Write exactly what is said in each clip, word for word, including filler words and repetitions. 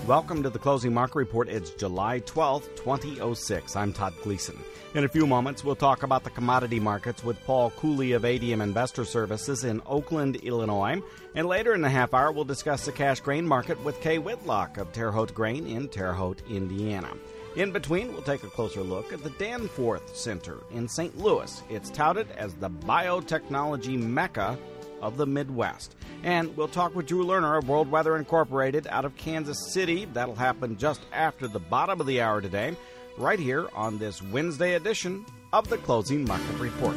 Welcome to the Closing Market Report. It's July twelfth, twenty oh six. I'm Todd Gleason. In a few moments, we'll talk about the commodity markets with Paul Cooley of A D M Investor Services in Oakland, Illinois. And later in the half hour, we'll discuss the cash grain market with Kay Whitlock of Terre Haute Grain in Terre Haute, Indiana. In between, we'll take a closer look at the Danforth Center in Saint Louis. It's touted as the biotechnology mecca of the Midwest. And we'll talk with Drew Lerner of World Weather Incorporated out of Kansas City. That'll happen just after the bottom of the hour today, right here on this Wednesday edition of the Closing Market Report.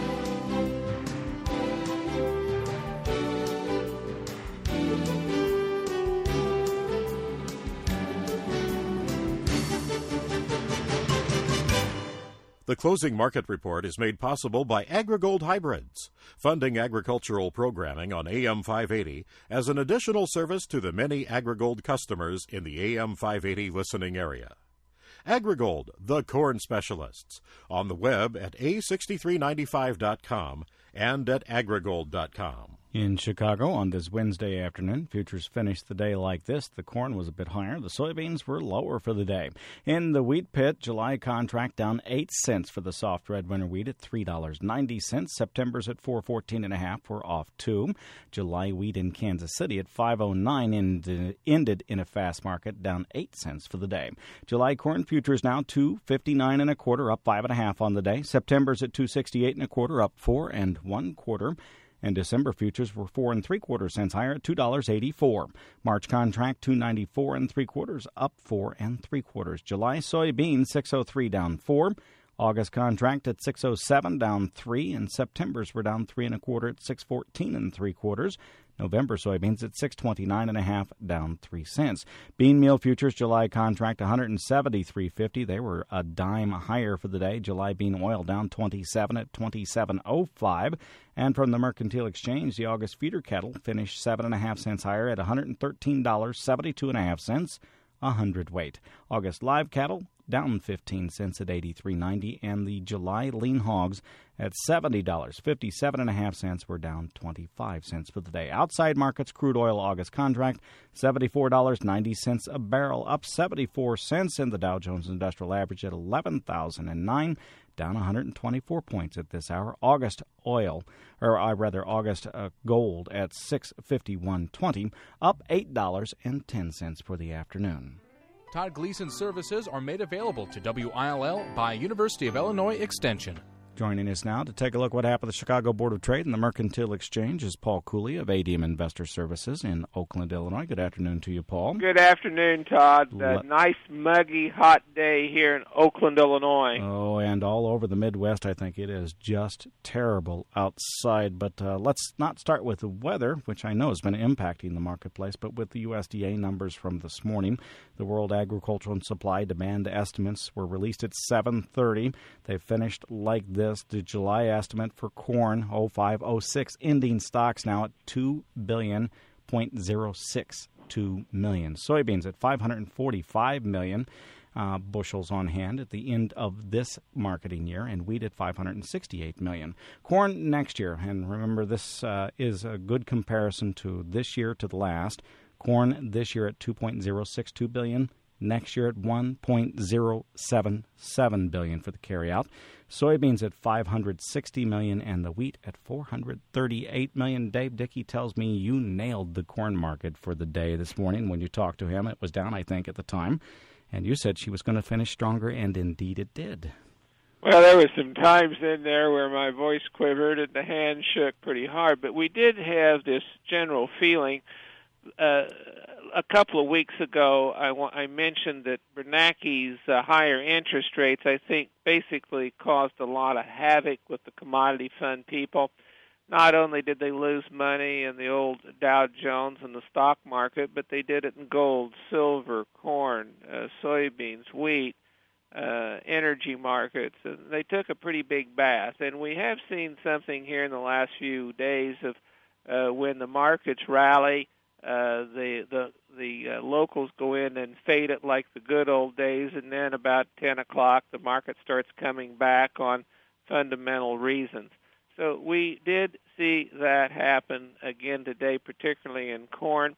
The Closing Market Report is made possible by AgriGold Hybrids, funding agricultural programming on A M five eighty as an additional service to the many AgriGold customers in the A M five eighty listening area. AgriGold, the corn specialists, on the web at A six three nine five dot com and at agrigold dot com. In Chicago on this Wednesday afternoon, futures finished the day like this. The corn was a bit higher. The soybeans were lower for the day. In the wheat pit, July contract down eight cents for the soft red winter wheat at three dollars and ninety cents. September's at four fourteen and a half. We're off two. July wheat in Kansas City at five oh nine ended, ended in a fast market, down eight cents for the day. July corn futures now two fifty-nine and a quarter, up five and a half on the day. September's at two sixty-eight and a quarter, up four and one quarter. And December futures were four and three quarters cents higher at two dollars and eighty-four cents. March contract two ninety-four and three quarters, up four and three quarters. July soybeans six oh three, down four. August contract at six oh seven, down three, and September's were down three and a quarter at six fourteen and three quarters. November soybeans at six twenty-nine and a half, down three cents. Bean meal futures July contract one seventy-three fifty. They were a dime higher for the day. July bean oil down twenty-seven at twenty-seven oh five. And from the Mercantile Exchange, the August feeder cattle finished seven and a half cents higher at one thirteen dollars and seventy-two and a half cents a hundredweight. August live cattle down fifteen cents at eighty-three ninety, and the July lean hogs at seventy dollars and fifty-seven and a half cents were down twenty-five cents for the day. Outside markets, crude oil August contract seventy-four dollars and ninety cents a barrel, up seventy-four cents, and the Dow Jones Industrial Average at eleven thousand nine, down one hundred twenty-four points at this hour. August oil, or uh, rather August uh, gold at six fifty-one twenty, up eight dollars and ten cents for the afternoon. Todd Gleason services are made available to W I L L by University of Illinois Extension. Joining us now to take a look at what happened at the Chicago Board of Trade and the Mercantile Exchange is Paul Cooley of A D M Investor Services in Oakland, Illinois. Good afternoon to you, Paul. Good afternoon, Todd. A Le- nice, muggy, hot day here in Oakland, Illinois. Oh, and all over the Midwest, I think it is just terrible outside. But uh, let's not start with the weather, which I know has been impacting the marketplace, but with the U S D A numbers from this morning. The World Agricultural and Supply Demand estimates were released at seven thirty. They finished like this. The July estimate for corn, oh five oh six, ending stocks now at two billion point oh six two million. Soybeans at five hundred forty-five million uh, bushels on hand at the end of this marketing year, and wheat at five hundred sixty-eight million. Corn next year, and remember this uh, is a good comparison to this year to the last. Corn this year at two point oh six two billion. Next year at one point oh seven seven billion dollars for the carryout. Soybeans at five hundred sixty million dollars and the wheat at four hundred thirty-eight million dollars. Dave Dickey tells me you nailed the corn market for the day this morning. When you talked to him, it was down, I think, at the time. And you said she was going to finish stronger, and indeed it did. Well, there were some times in there where my voice quivered and the hand shook pretty hard, but we did have this general feeling. Uh, a couple of weeks ago, I, wa- I mentioned that Bernanke's uh, higher interest rates, I think, basically caused a lot of havoc with the commodity fund people. Not only did they lose money in the old Dow Jones and the stock market, but they did it in gold, silver, corn, uh, soybeans, wheat, uh, energy markets. And they took a pretty big bath. And we have seen something here in the last few days of uh, when the markets rally, Uh, the the the uh, locals go in and fade it like the good old days, and then about ten o'clock the market starts coming back on fundamental reasons. So we did see that happen again today, particularly in corn.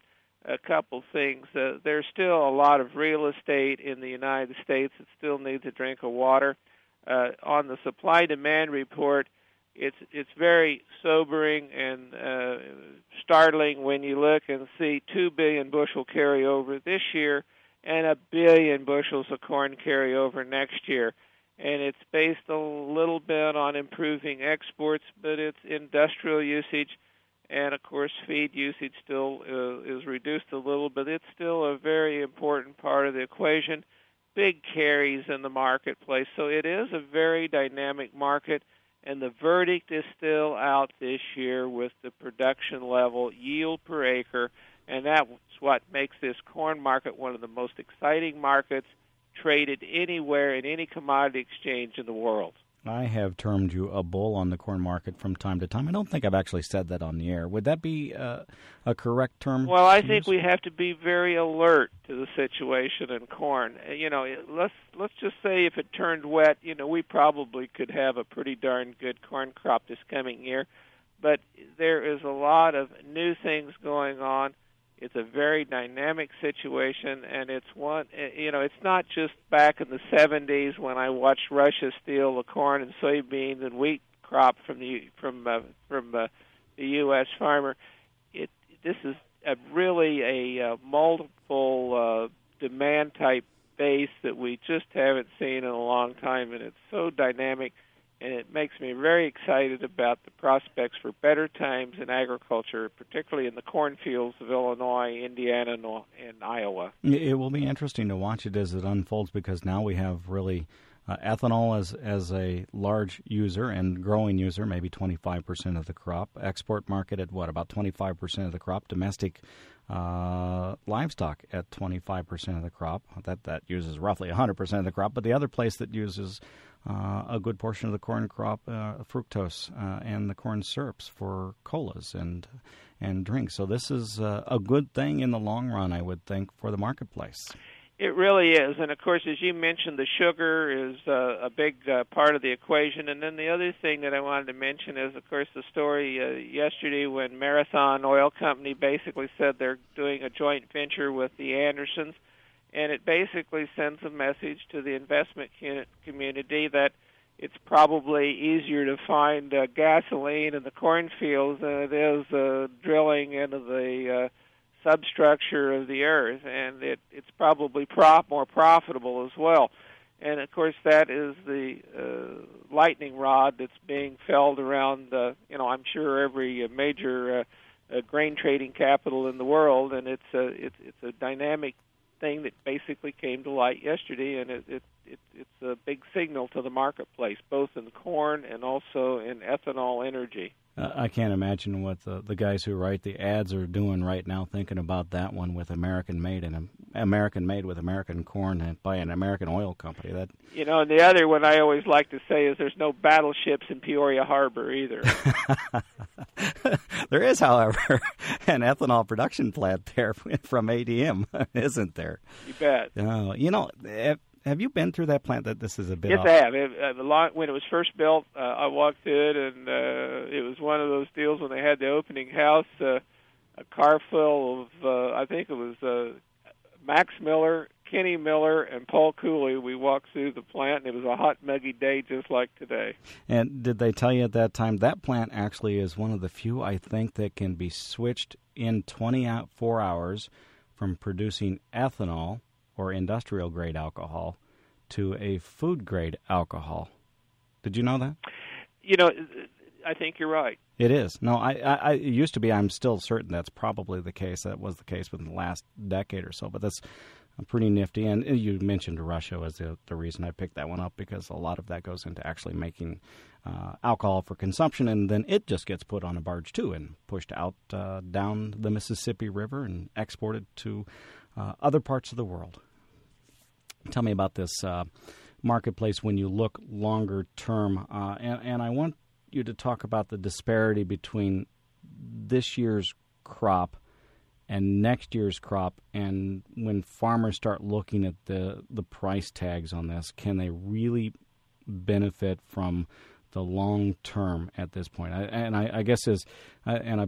a couple things. Uh, there's still a lot of real estate in the United States that still needs a drink of water. Uh, on the supply-demand report, it's it's very sobering and uh, startling when you look and see two billion bushel carryover this year and a billion bushels of corn carryover next year. And it's based a little bit on improving exports, but it's industrial usage, and of course feed usage still uh, is reduced a little, but it's still a very important part of the equation. Big carries in the marketplace, so it is a very dynamic market. And the verdict is still out this year with the production level, yield per acre, and that's what makes this corn market one of the most exciting markets traded anywhere in any commodity exchange in the world. I have termed you a bull on the corn market from time to time. I don't think I've actually said that on the air. Would that be uh, a correct term? Well, I think we have to be very alert to the situation in corn. You know, let's let's just say if it turned wet, you know, we probably could have a pretty darn good corn crop this coming year. But there is a lot of new things going on. It's a very dynamic situation, and it's one, you know, it's not just back in the seventies when I watched Russia steal the corn and soybeans and wheat crop from the from uh, from uh, the U S farmer. It this is a really a uh, multiple uh, demand type base that we just haven't seen in a long time, and it's so dynamic. And it makes me very excited about the prospects for better times in agriculture, particularly in the cornfields of Illinois, Indiana, and Iowa. It will be interesting to watch it as it unfolds, because now we have really uh, ethanol as as a large user and growing user, maybe twenty-five percent of the crop. Export market at what, about twenty-five percent of the crop. Domestic uh, livestock at twenty-five percent of the crop. That, that uses roughly one hundred percent of the crop. But the other place that uses Uh, a good portion of the corn crop, uh, fructose, uh, and the corn syrups for colas and and drinks. So this is uh, a good thing in the long run, I would think, for the marketplace. It really is. And, of course, as you mentioned, the sugar is uh, a big uh, part of the equation. And then the other thing that I wanted to mention is, of course, the story uh, yesterday when Marathon Oil Company basically said they're doing a joint venture with the Andersons. And it basically sends a message to the investment community that it's probably easier to find uh, gasoline in the cornfields than it is uh, drilling into the uh, substructure of the earth. And it, it's probably prop more profitable as well. And, of course, that is the uh, lightning rod that's being felled around, uh, you know, I'm sure every uh, major uh, uh, grain trading capital in the world. And it's a, it's, it's a dynamic thing that basically came to light yesterday, and it, it, it it's a big signal to the marketplace, both in corn and also in ethanol energy. Uh, I can't imagine what the, the guys who write the ads are doing right now, thinking about that one with American made and American made with American corn and by an American oil company. That you know, and the other one I always like to say is there's no battleships in Peoria Harbor either. There is, however, an ethanol production plant there from A D M, isn't there? You bet. Uh, you know, have, have you been through that plant? That this is a bit. Yes, off? I have. It, uh, the long, when it was first built, uh, I walked through it, and uh, it was one of those deals when they had the opening house. Uh, a car full of, uh, I think it was uh, Max Miller, Kenny Miller, and Paul Cooley. We walked through the plant, and it was a hot, muggy day just like today. And did they tell you at that time that plant actually is one of the few, I think, that can be switched in twenty-four hours from producing ethanol or industrial-grade alcohol to a food-grade alcohol? Did you know that? You know, I think you're right. It is. No, I, I, I it used to be. I'm still certain that's probably the case. That was the case within the last decade or so. But that's pretty nifty. And you mentioned Russia as the, the reason I picked that one up, because a lot of that goes into actually making uh, alcohol for consumption, and then it just gets put on a barge too and pushed out uh, down the Mississippi River and exported to uh, other parts of the world. Tell me about this uh, marketplace when you look longer term, uh, and, and I want you to talk about the disparity between this year's crop and next year's crop, and when farmers start looking at the, the price tags on this, can they really benefit from the long term at this point? I, and I, I guess as, and I've been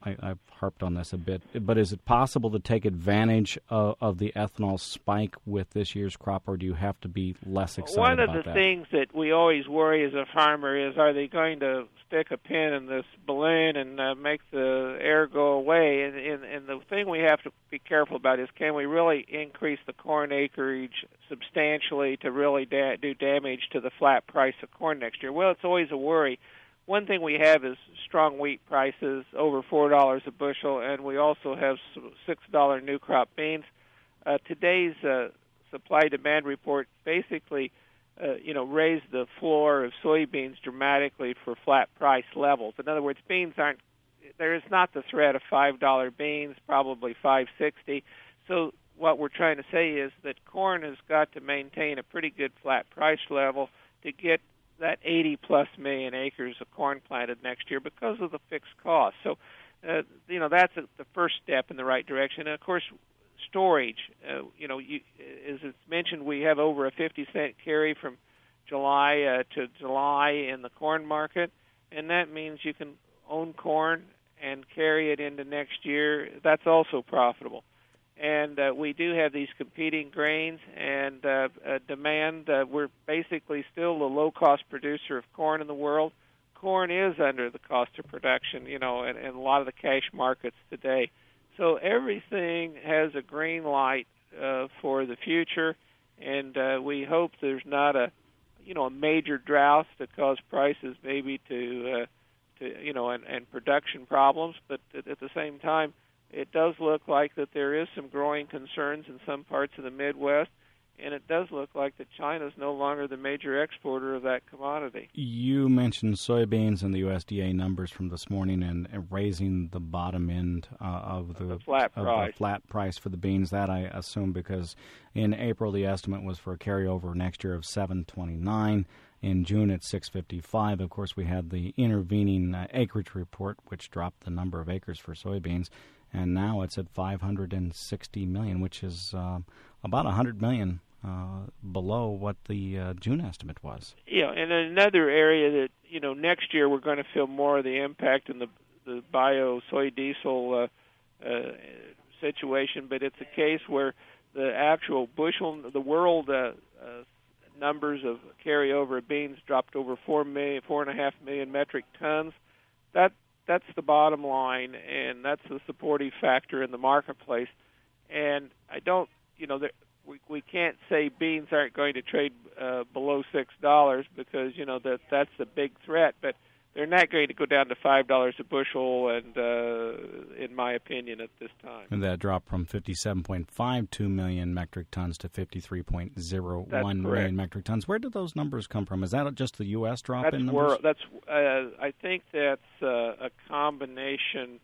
I, I've harped on this a bit, but is it possible to take advantage of, of the ethanol spike with this year's crop, or do you have to be less excited One about of the that? things that we always worry as a farmer is, are they going to stick a pin in this balloon and uh, make the air go away? And, and, and the thing we have to be careful about is, can we really increase the corn acreage substantially to really da- do damage to the flat price of corn next year? Well, it's always a worry. One thing we have is strong wheat prices, over four dollars a bushel, and we also have six dollars new crop beans. Uh, today's uh, supply-demand report basically uh, you know, raised the floor of soybeans dramatically for flat price levels. In other words, beans aren't, there is not the threat of five dollars beans, probably five sixty. So what we're trying to say is that corn has got to maintain a pretty good flat price level to get that eighty plus million acres of corn planted next year because of the fixed cost. So, uh, you know, that's a, the first step in the right direction. And of course, storage. Uh, you know, you, as it's mentioned, we have over a fifty cent carry from July uh, to July in the corn market, and that means you can own corn and carry it into next year. That's also profitable. And uh, we do have these competing grains and uh, uh, demand. Uh, we're basically still the low-cost producer of corn in the world. Corn is under the cost of production, you know, in, in a lot of the cash markets today. So everything has a green light uh, for the future, and uh, we hope there's not a, you know, a major drought that cause prices maybe to, uh, to you know, and, and production problems. But at, at the same time, it does look like that there is some growing concerns in some parts of the Midwest, and it does look like that China is no longer the major exporter of that commodity. You mentioned soybeans and the U S D A numbers from this morning and, and raising the bottom end uh, of, the, the flat of price. the flat price for the beans. That I assume because in April the estimate was for a carryover next year of seven twenty-nine. In June, it's six fifty-five. Of course, we had the intervening uh, acreage report, which dropped the number of acres for soybeans, and now it's at five hundred sixty million, which is uh, about one hundred million uh, below what the uh, June estimate was. Yeah, and another area that, you know, next year we're going to feel more of the impact in the the bio soy diesel uh, uh, situation, but it's a case where the actual bushel, the world uh, uh, numbers of carryover of beans dropped over four million, four and a half million metric tons. That that's the bottom line, and that's the supportive factor in the marketplace. And I don't, you know, there, we we can't say beans aren't going to trade uh, below six dollars because you know that that's the big threat, but they're not going to go down to five dollars a bushel, and uh, in my opinion, at this time. And that dropped from fifty-seven point five two million metric tons to fifty-three point zero one million metric tons. Where did those numbers come from? Is that just the U S drop that's in numbers? Where, that's uh, I think that's uh, a combination,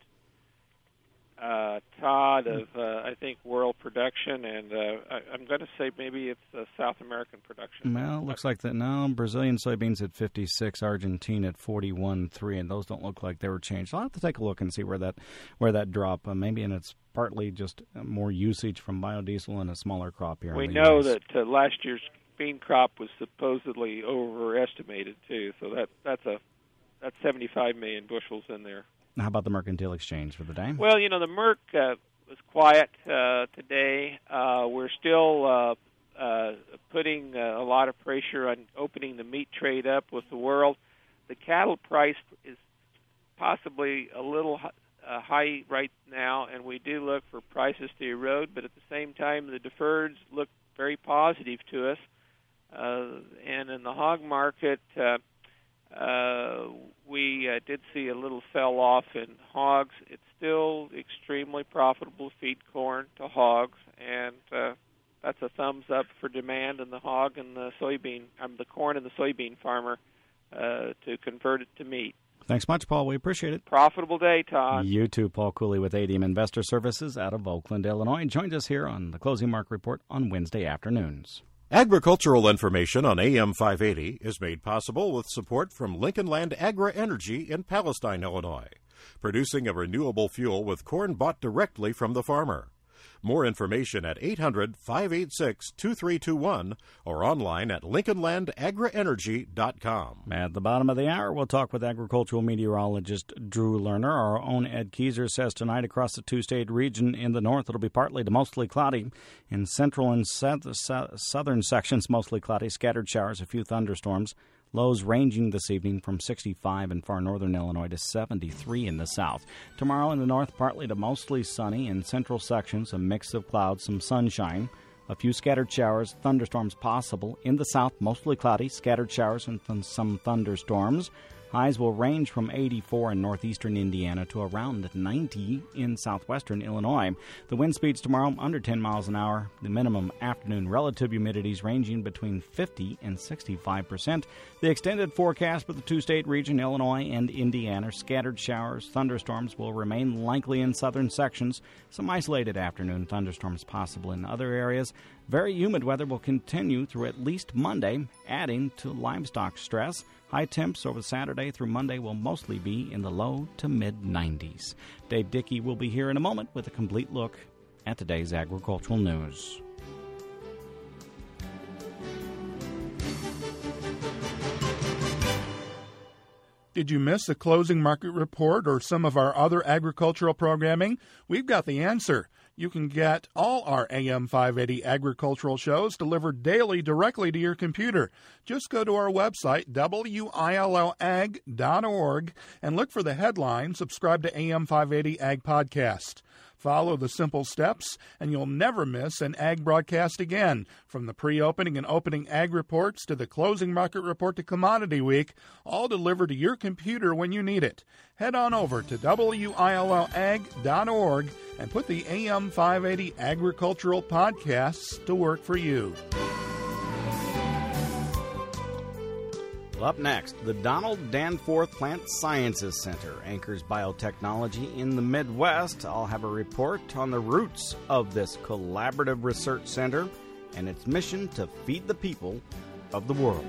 uh, Todd, of uh, I think world production, and uh, I, I'm going to say maybe it's uh, South American production. Well, it looks like that now. Brazilian soybeans at fifty-six, Argentina at forty-one point three, and those don't look like they were changed. I'll have to take a look and see where that where that drop. Uh, maybe, and it's partly just more usage from biodiesel and a smaller crop here. We in the know U S. that uh, last year's bean crop was supposedly overestimated too, so that that's a that's seventy-five million bushels in there. How about the mercantile exchange for the day? Well, you know, the Merc uh, was quiet uh, today. Uh, we're still uh, uh, putting uh, a lot of pressure on opening the meat trade up with the world. The cattle price is possibly a little uh, high right now, and we do look for prices to erode, but at the same time, the deferreds look very positive to us. Uh, and in the hog market, uh, Uh, we uh, did see a little sell-off in hogs. It's still extremely profitable to feed corn to hogs, and uh, that's a thumbs up for demand in the hog and the soybean, um, the corn and the soybean farmer uh, to convert it to meat. Thanks much, Paul. We appreciate it. Profitable day, Todd. You too, Paul Cooley with A D M Investor Services out of Oakland, Illinois. Joined us here on the Closing Market Report on Wednesday afternoons. Agricultural information on A M five eighty is made possible with support from Lincoln Land Agri-Energy in Palestine, Illinois, producing a renewable fuel with corn bought directly from the farmer. More information at eight hundred, five eight six, two three two one or online at lincoln land agri energy dot com. At the bottom of the hour, we'll talk with agricultural meteorologist Drew Lerner. Our own Ed Keyser says tonight across the two-state region in the north, it'll be partly to mostly cloudy. In central and southern sections, mostly cloudy, scattered showers, a few thunderstorms. Lows ranging this evening from sixty-five in far northern Illinois to seventy-three in the south. Tomorrow in the north, partly to mostly sunny. In central sections, a mix of clouds, some sunshine. A few scattered showers, thunderstorms possible. In the south, mostly cloudy, scattered showers and th- some thunderstorms. Highs will range from eighty-four in northeastern Indiana to around ninety in southwestern Illinois. The wind speeds tomorrow under ten miles an hour. The minimum afternoon relative humidities ranging between fifty and sixty-five percent. The extended forecast for the two-state region, Illinois and Indiana, scattered showers, thunderstorms will remain likely in southern sections. Some isolated afternoon thunderstorms possible in other areas. Very humid weather will continue through at least Monday, adding to livestock stress. High temps over Saturday through Monday will mostly be in the low to mid nineties. Dave Dickey will be here in a moment with a complete look at today's agricultural news. Did you miss the closing market report or some of our other agricultural programming? We've got the answer. You can get all our A M five eighty agricultural shows delivered daily directly to your computer. Just go to our website, W I L L ag dot org, and look for the headline, Subscribe to A M five eighty Ag Podcast. Follow the simple steps, and you'll never miss an ag broadcast again. From the pre-opening and opening ag reports to the closing market report to Commodity Week, all delivered to your computer when you need it. Head on over to W I L L ag dot org and put the A M five eighty Agricultural Podcasts to work for you. Up next, the Donald Danforth Plant Sciences Center anchors biotechnology in the Midwest. I'll have a report on the roots of this collaborative research center and its mission to feed the people of the world.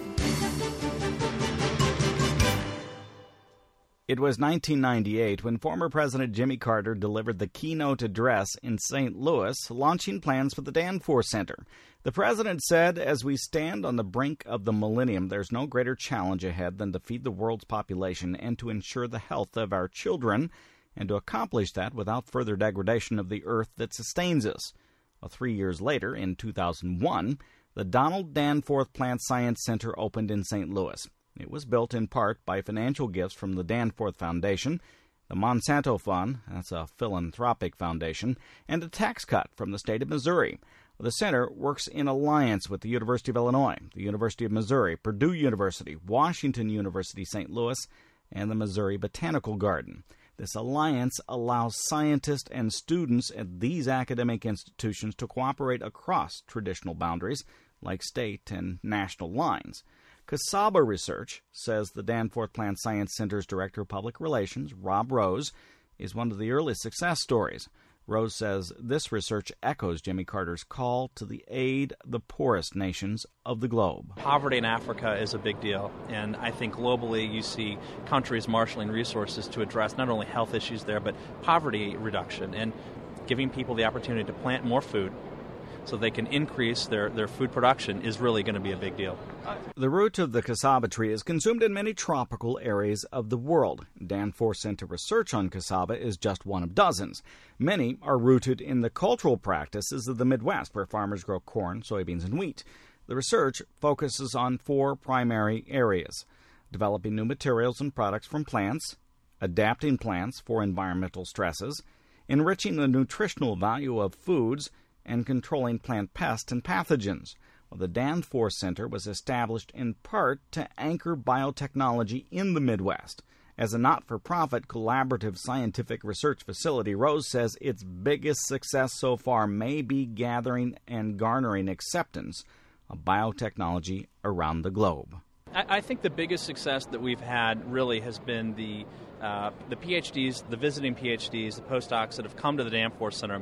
It was nineteen ninety-eight when former President Jimmy Carter delivered the keynote address in Saint Louis, launching plans for the Danforth Center. The president said, as we stand on the brink of the millennium, there's no greater challenge ahead than to feed the world's population and to ensure the health of our children, and to accomplish that without further degradation of the earth that sustains us. Well, three years later, in two thousand one, the Donald Danforth Plant Science Center opened in Saint Louis. It was built in part by financial gifts from the Danforth Foundation, the Monsanto Fund, that's a philanthropic foundation, and a tax cut from the state of Missouri. The center works in alliance with the University of Illinois, the University of Missouri, Purdue University, Washington University, Saint Louis, and the Missouri Botanical Garden. This alliance allows scientists and students at these academic institutions to cooperate across traditional boundaries, like state and national lines. Casaba Research says the Danforth Plant Science Center's Director of Public Relations, Rob Rose, is one of the early success stories. Rose says this research echoes Jimmy Carter's call to the aid the poorest nations of the globe. Poverty in Africa is a big deal, and I think globally you see countries marshaling resources to address not only health issues there, but poverty reduction and giving people the opportunity to plant more food so they can increase their, their food production is really going to be a big deal. The root of the cassava tree is consumed in many tropical areas of the world. Danforth Center research on cassava is just one of dozens. Many are rooted in the cultural practices of the Midwest, where farmers grow corn, soybeans, and wheat. The research focuses on four primary areas: developing new materials and products from plants, adapting plants for environmental stresses, enriching the nutritional value of foods, and controlling plant pests and pathogens. Well, the Danforth Center was established in part to anchor biotechnology in the Midwest. As a not-for-profit collaborative scientific research facility, Rose says its biggest success so far may be gathering and garnering acceptance of biotechnology around the globe. I, I think the biggest success that we've had really has been the uh, the PhDs, the visiting PhDs, the postdocs that have come to the Danforth Center.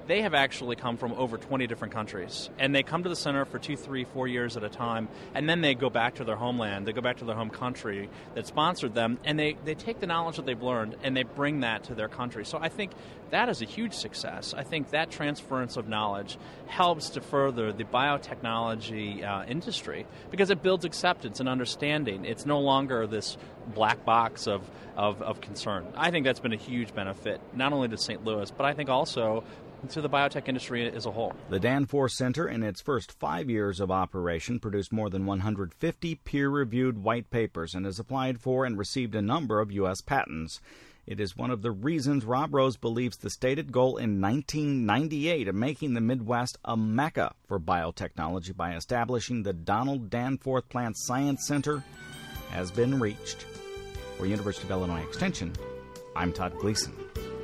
they have actually come from over twenty different countries. And they come to the center for two, three, four years at a time, and then they go back to their homeland. They go back to their home country that sponsored them, and they, they take the knowledge that they've learned, and they bring that to their country. So I think that is a huge success. I think that transference of knowledge helps to further the biotechnology uh, industry because it builds acceptance and understanding. It's no longer this black box of, of, of concern. I think that's been a huge benefit, not only to Saint Louis, but I think also to the biotech industry as a whole. The Danforth Center, in its first five years of operation, produced more than one hundred fifty peer-reviewed white papers and has applied for and received a number of U S patents. It is one of the reasons Rob Rose believes the stated goal in nineteen ninety-eight of making the Midwest a mecca for biotechnology by establishing the Donald Danforth Plant Science Center has been reached. For University of Illinois Extension, I'm Todd Gleason.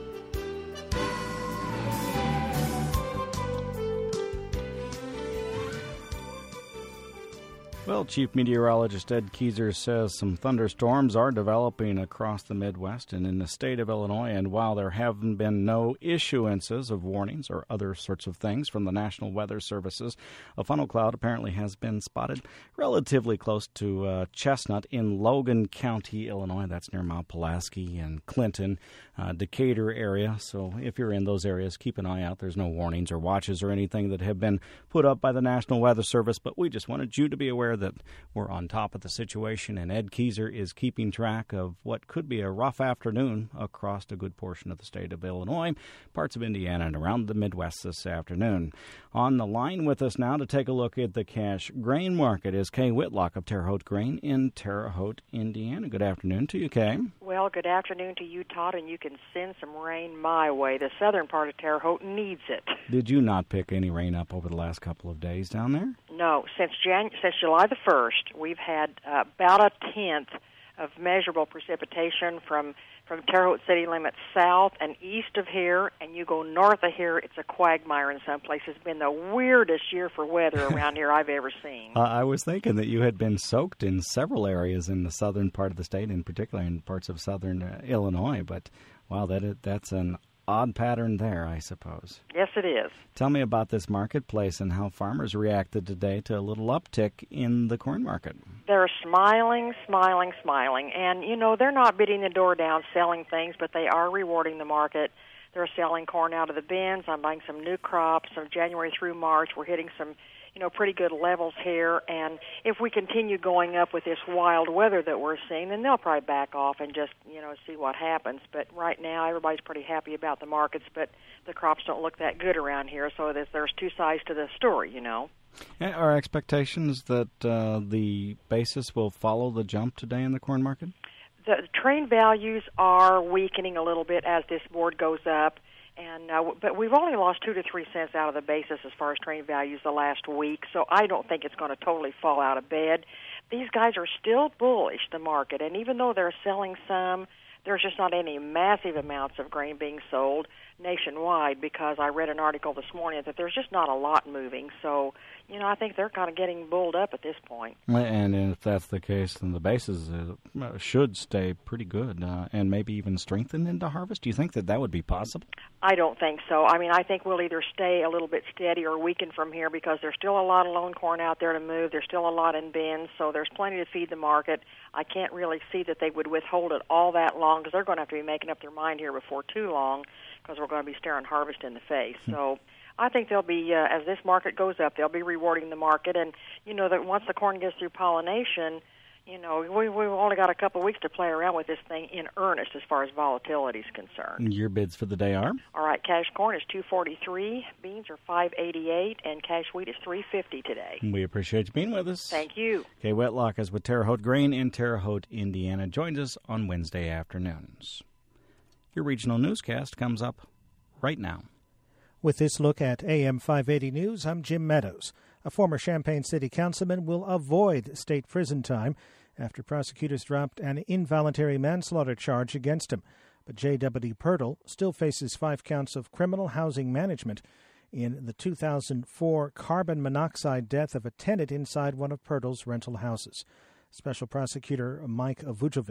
Well, Chief Meteorologist Ed Keyser says some thunderstorms are developing across the Midwest and in the state of Illinois, and while there haven't been no issuances of warnings or other sorts of things from the National Weather Services, a funnel cloud apparently has been spotted relatively close to uh, Chestnut in Logan County, Illinois. That's near Mount Pulaski and Clinton, uh, Decatur area. So if you're in those areas, keep an eye out. There's no warnings or watches or anything that have been put up by the National Weather Service, but we just wanted you to be aware that we're on top of the situation, and Ed Keyser is keeping track of what could be a rough afternoon across a good portion of the state of Illinois, parts of Indiana, and around the Midwest this afternoon. On the line with us now to take a look at the cash grain market is Kay Whitlock of Terre Haute Grain in Terre Haute, Indiana. Good afternoon to you, Kay. Well, good afternoon to you, Todd, and you can send some rain my way. The southern part of Terre Haute needs it. Did you not pick any rain up over the last couple of days down there? No, since Jan- since July the first, we've had uh, about a tenth of measurable precipitation from, from Terre Haute city limits south and east of here, and you go north of here, it's a quagmire in some places. It's been the weirdest year for weather around here I've ever seen. Uh, I was thinking that you had been soaked in several areas in the southern part of the state, in particular in parts of southern uh, Illinois, but wow, that is, that's an odd pattern there, I suppose. Yes, it is. Tell me about this marketplace and how farmers reacted today to a little uptick in the corn market. They're smiling, smiling, smiling. And, you know, they're not beating the door down selling things, but they are rewarding the market. They're selling corn out of the bins. I'm buying some new crops. From January through March, we're hitting some, you know, pretty good levels here. And if we continue going up with this wild weather that we're seeing, then they'll probably back off and just, you know, see what happens. But right now, everybody's pretty happy about the markets, but the crops don't look that good around here. So there's, there's two sides to the story, you know. Are expectations that uh, the basis will follow the jump today in the corn market? The train values are weakening a little bit as this board goes up. And uh, but we've only lost two to three cents out of the basis as far as train values the last week, so I don't think it's going to totally fall out of bed. These guys are still bullish, the market, and even though they're selling some, there's just not any massive amounts of grain being sold nationwide, because I read an article this morning that there's just not a lot moving. So, you know, I think they're kind of getting bulled up at this point. And if that's the case, then the basis uh, should stay pretty good uh, and maybe even strengthen into harvest. Do you think that that would be possible? I don't think so. I mean, I think we'll either stay a little bit steady or weaken from here, because there's still a lot of lone corn out there to move. There's still a lot in bins, so there's plenty to feed the market. I can't really see that they would withhold it all that long, because they're going to have to be making up their mind here before too long, because we're going to be staring harvest in the face. So I think they'll be, uh, as this market goes up, they'll be rewarding the market. And, you know, that once the corn gets through pollination, you know, we, we've only got a couple of weeks to play around with this thing in earnest as far as volatility is concerned. Your bids for the day are? All right, cash corn is two forty-three, beans are five eighty-eight, and cash wheat is three fifty today. We appreciate you being with us. Thank you. Kay Whitlock is with Terre Haute Grain in Terre Haute, Indiana. Joins us on Wednesday afternoons. Your regional newscast comes up right now. With this look at A M five eighty News, I'm Jim Meadows. A former Champaign City councilman will avoid state prison time after prosecutors dropped an involuntary manslaughter charge against him. But J W Pirtle still faces five counts of criminal housing management in the two thousand four carbon monoxide death of a tenant inside one of Pirtle's rental houses. Special Prosecutor Mike Vujovic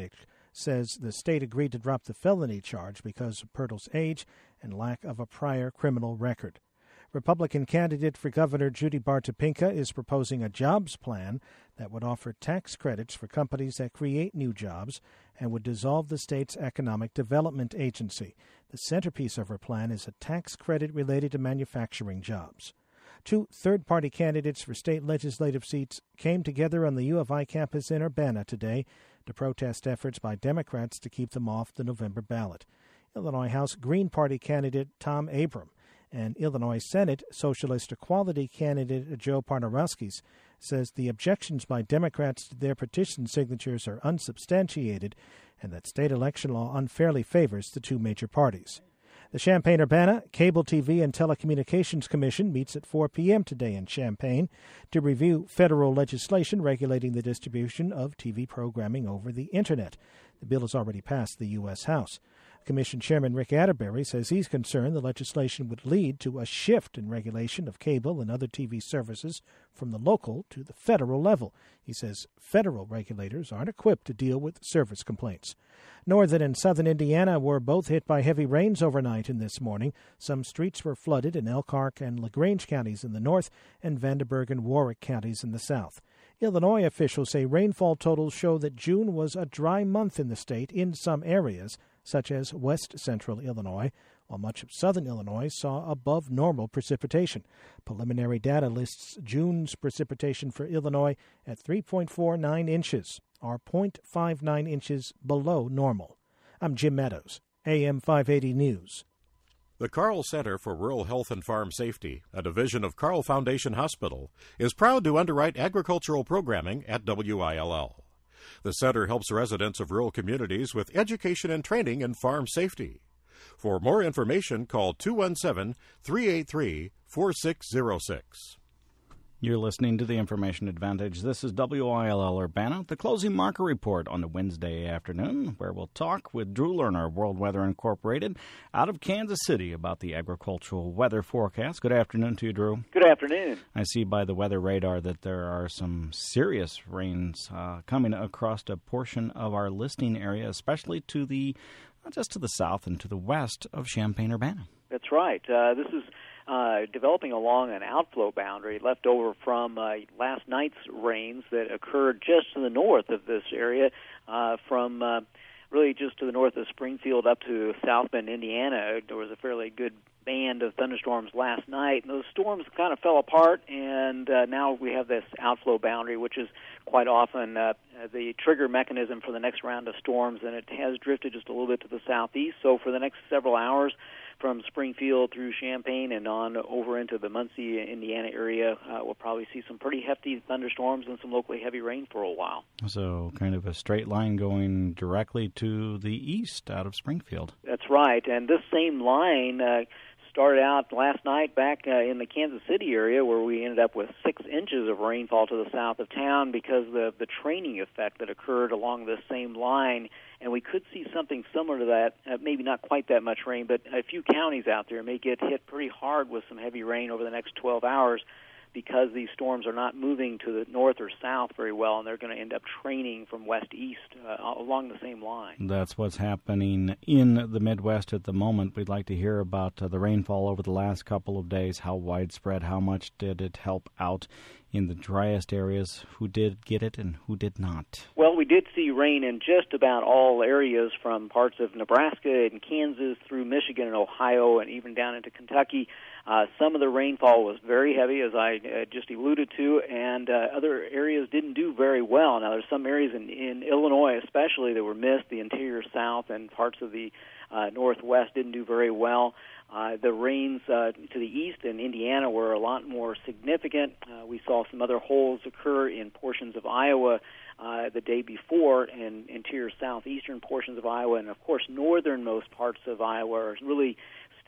says the state agreed to drop the felony charge because of Pirtle's age and lack of a prior criminal record. Republican candidate for governor Judy Bar Topinka is proposing a jobs plan that would offer tax credits for companies that create new jobs and would dissolve the state's economic development agency. The centerpiece of her plan is a tax credit related to manufacturing jobs. Two third-party candidates for state legislative seats came together on the U of I campus in Urbana today to protest efforts by Democrats to keep them off the November ballot. Illinois House Green Party candidate Tom Abram and Illinois Senate Socialist Equality candidate Joe Parnarowskis says the objections by Democrats to their petition signatures are unsubstantiated and that state election law unfairly favors the two major parties. The Champaign-Urbana Cable T V and Telecommunications Commission meets at four p.m. today in Champaign to review federal legislation regulating the distribution of T V programming over the Internet. The bill has already passed the U S. House. Commission Chairman Rick Atterbury says he's concerned the legislation would lead to a shift in regulation of cable and other T V services from the local to the federal level. He says federal regulators aren't equipped to deal with service complaints. Northern and southern Indiana were both hit by heavy rains overnight and this morning. Some streets were flooded in Elkhart and LaGrange counties in the north and Vanderburgh and Warwick counties in the south. Illinois officials say rainfall totals show that June was a dry month in the state in some areas, such as west central Illinois, while much of southern Illinois saw above normal precipitation. Preliminary data lists June's precipitation for Illinois at three point four nine inches, or zero point five nine inches below normal. I'm Jim Meadows, A M five eighty News. The Carle Center for Rural Health and Farm Safety, a division of Carle Foundation Hospital, is proud to underwrite agricultural programming at W I L L. The center helps residents of rural communities with education and training in farm safety. For more information, call two one seven, three eight three, four six zero six. You're listening to the Information Advantage. This is W I L L Urbana, the closing market report on the Wednesday afternoon, where we'll talk with Drew Lerner of World Weather Incorporated out of Kansas City about the agricultural weather forecast. Good afternoon to you, Drew. Good afternoon. I see by the weather radar that there are some serious rains uh, coming across a portion of our listing area, especially to the, not just to the south and to the west of Champaign-Urbana. That's right. Uh, this is Uh, developing along an outflow boundary left over from uh, last night's rains that occurred just to the north of this area, uh, from uh, really just to the north of Springfield up to South Bend, Indiana. There was a fairly good band of thunderstorms last night, and those storms kind of fell apart, and uh, now we have this outflow boundary, which is quite often uh, the trigger mechanism for the next round of storms, and it has drifted just a little bit to the southeast. So for the next several hours, from Springfield through Champaign and on over into the Muncie, Indiana area, uh, we'll probably see some pretty hefty thunderstorms and some locally heavy rain for a while. So kind of a straight line going directly to the east out of Springfield. That's right. And this same line uh, started out last night back uh, in the Kansas City area, where we ended up with six inches of rainfall to the south of town because of the, the training effect that occurred along this same line. And we could see something similar to that, uh, maybe not quite that much rain, but a few counties out there may get hit pretty hard with some heavy rain over the next twelve hours because these storms are not moving to the north or south very well, and they're going to end up training from west to east uh, along the same line. That's what's happening in the Midwest at the moment. We'd like to hear about uh, the rainfall over the last couple of days, how widespread, how much did it help out in the driest areas, who did get it and who did not? Well, we did see rain in just about all areas from parts of Nebraska and Kansas through Michigan and Ohio and even down into Kentucky. Uh, some of the rainfall was very heavy, as I uh, just alluded to, and uh, other areas didn't do very well. Now, there's some areas in, in Illinois especially that were missed. The interior south and parts of the uh, northwest didn't do very well. Uh, the rains uh, to the east in Indiana were a lot more significant. Uh, we saw some other holes occur in portions of Iowa uh, the day before, in interior southeastern portions of Iowa, and of course northernmost parts of Iowa are really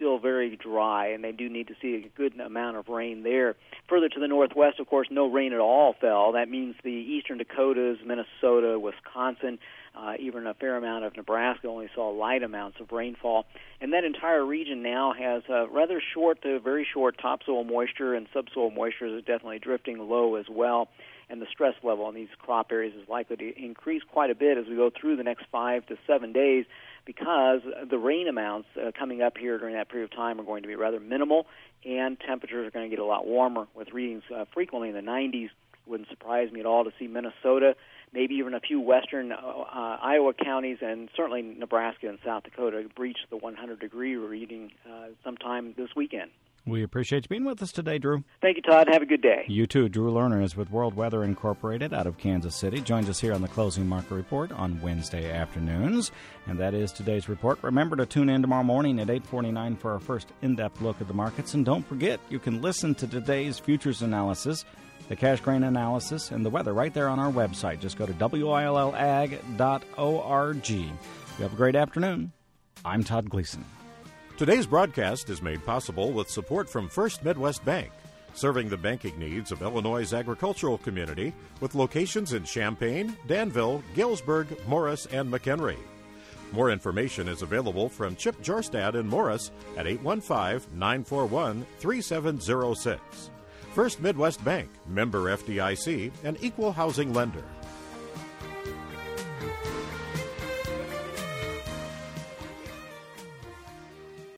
still very dry, and they do need to see a good amount of rain there. Further to the northwest, of course, no rain at all fell. That means the eastern Dakotas, Minnesota, Wisconsin, uh, even a fair amount of Nebraska only saw light amounts of rainfall. And that entire region now has uh, rather short to very short topsoil moisture, and subsoil moisture is definitely drifting low as well. And the stress level in these crop areas is likely to increase quite a bit as we go through the next five to seven days, because the rain amounts uh, coming up here during that period of time are going to be rather minimal, and temperatures are going to get a lot warmer, with readings uh, frequently in the nineties. Wouldn't surprise me at all to see Minnesota, maybe even a few western uh, uh, Iowa counties, and certainly Nebraska and South Dakota breach the one hundred degree reading uh, sometime this weekend. We appreciate you being with us today, Drew. Thank you, Todd. Have a good day. You too. Drew Lerner is with World Weather Incorporated out of Kansas City. Joins us here on the Closing Market Report on Wednesday afternoons. And that is today's report. Remember to tune in tomorrow morning at eight forty-nine for our first in-depth look at the markets. And don't forget, you can listen to today's futures analysis, the cash grain analysis, and the weather right there on our website. Just go to W I L L ag dot org. You have a great afternoon. I'm Todd Gleason. Today's broadcast is made possible with support from First Midwest Bank, serving the banking needs of Illinois' agricultural community with locations in Champaign, Danville, Galesburg, Morris, and McHenry. More information is available from Chip Jorstad in Morris at eight one five, nine four one, three seven zero six. First Midwest Bank, member F D I C, and equal housing lender.